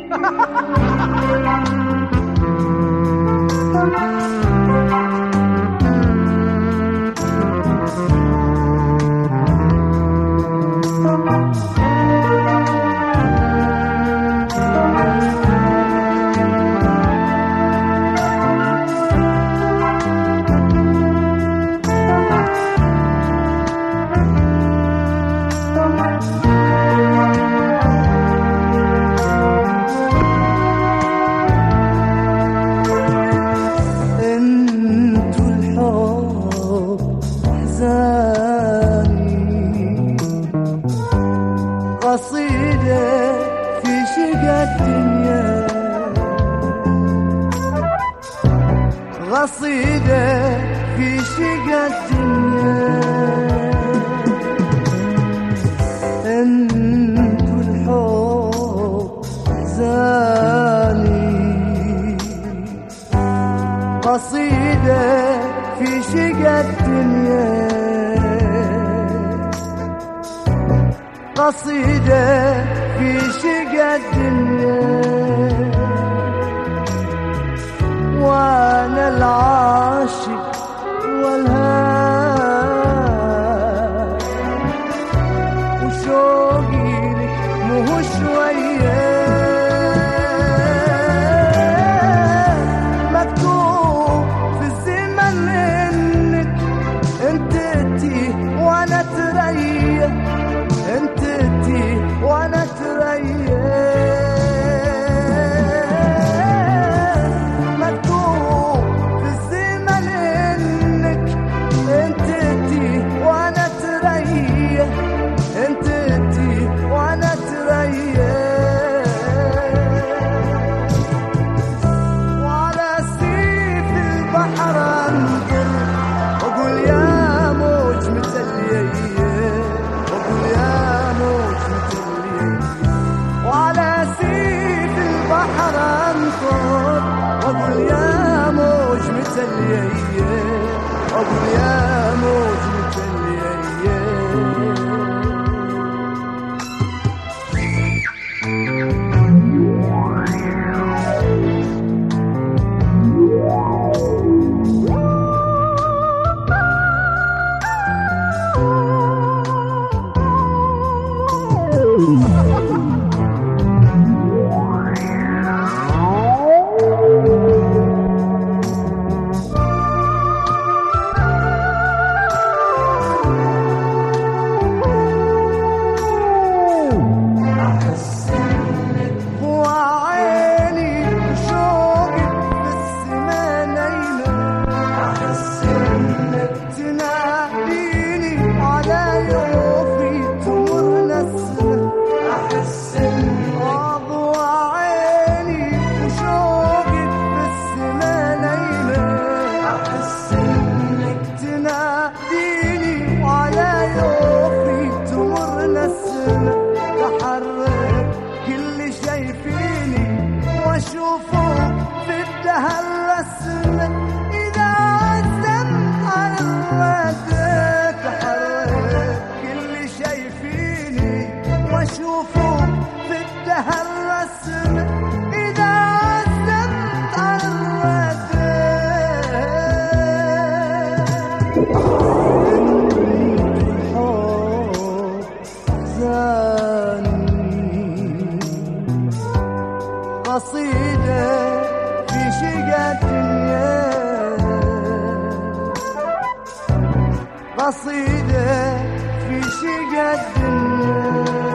قصيدة في شقا الدنيا، قصيدة في شقا الدنيا. انتو الحب زاني، قصيدة في شقا الدنيا، قصيدة في شقا الدنيا. وانا العاشق والهام وشوقي لك مو شوية، مكتوب في الزمن انك انت تيه وانا تريح، انت تيه وانا تريح. مكتوب في الزمن انك انت تيه وانا تريح، انت تيه وانا تريح. وعلى سيف البحر انظر واقول يا موج متليه، واقول يا موج متليه. وعلى سيف البحر انظر واقول يا موج متليه، واقول يا موج متليه. تحرك كل شي فيني واشوفك في الدهر رسمك، اذا عزمت على الرد تحرك كل شي فيني واشوفك في الدهر رسمك، اذا عزمت على الرد. قصيدة في شقا الدنيا، قصيدة في شقا الدنيا.